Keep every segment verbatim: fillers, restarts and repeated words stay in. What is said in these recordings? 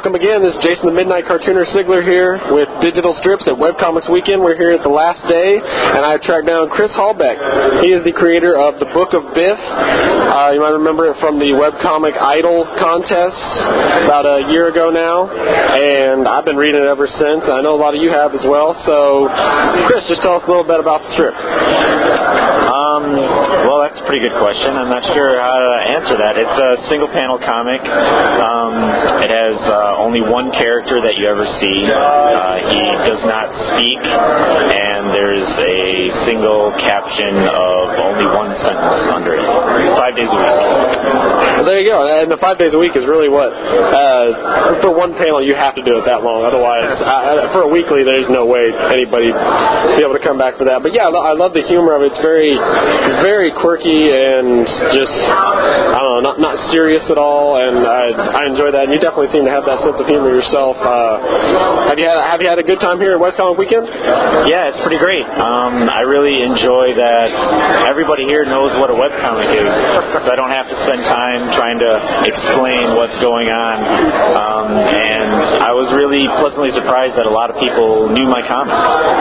welcome again. This is Jason the Midnight Cartooner Sigler here with Digital Strips at Webcomics Weekend. We're here at the last day, and I've tracked down Chris Hallbeck. He is the creator of the Book of Biff. Uh, you might remember it from the Webcomic Idol contest about a year ago now, and I've been reading it ever since. I know a lot of you have as well. So, Chris, just tell us a little bit about the strip. Um, well, that's a pretty good question. I'm not sure how to answer that. It's a single-panel comic. Um, it has uh, only one character that you ever see. Uh, he does not speak, and there's a single caption of only one sentence under it. Five days a week. Well, there you go. And the five days a week is really what? Uh, for one panel, you have to do it that long. Otherwise, uh, for a weekly, there's no way anybody be able to come back for that. But yeah, I love the humor of it. It's very, very quirky and just, I don't know, not not serious at all. And I I enjoy that. And you definitely seem to have that sense of humor yourself. Uh, have you had have you had a good time here at Webcomic Weekend? Yeah, it's pretty great. Um, I really enjoy that everybody here knows what a webcomic is, so I don't have to spend time trying to explain what's going on. Um, and I was really pleasantly surprised that a lot of people knew my comic.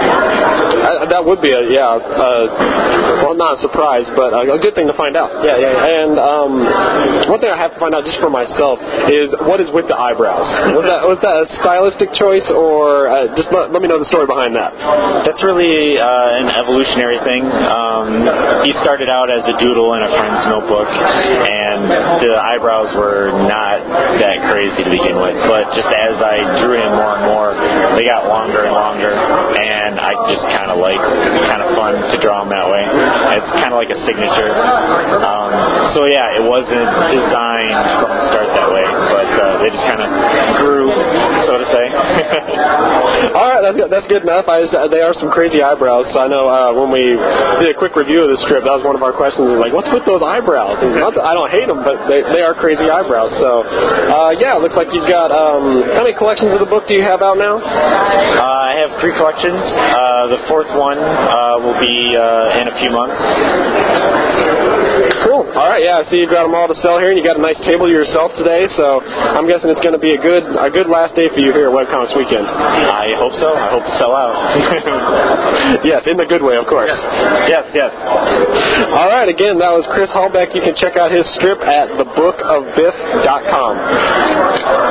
I, that would be a, yeah, uh, well, not a surprise, but a, a good thing to find out. Yeah, yeah, yeah. And um, one thing I have to find out just for myself is what is with the eyebrows? Was that was that a stylistic choice, or uh, just let, let me know the story behind that? That's really uh, an evolutionary thing. Um, he started out as a doodle in a friend's notebook, and the eyebrows were not that crazy to begin with, but just as I drew him more and more, they got longer and longer, and I just kind of like, kind of fun to draw him that way. It's kind of like a signature. Um, so yeah, it wasn't designed from the start that way, but uh, they just kind of grew, so to say. All right, that's that's good enough. I just, they are some crazy eyebrows. So I know uh, when we did a quick review of the strip, that was one of our questions. Was like, what's with those eyebrows? And not that I don't hate them, but they they are crazy eyebrows. So uh, yeah, it looks like you've got um, how many collections of the book do you have out now? Uh, I have three collections. Uh, the fourth one uh, will be uh, in a few months. Cool. All right. Yeah. I see you got them all to sell here, and you got a nice table to yourself today. So I'm guessing it's going to be a good a good last day for you here at Webcomics Weekend. I hope so. I hope to sell out. Yes, in the good way, of course. Yes, yes. All right. Again, that was Chris Hallbeck. You can check out his strip at the book of biff dot com.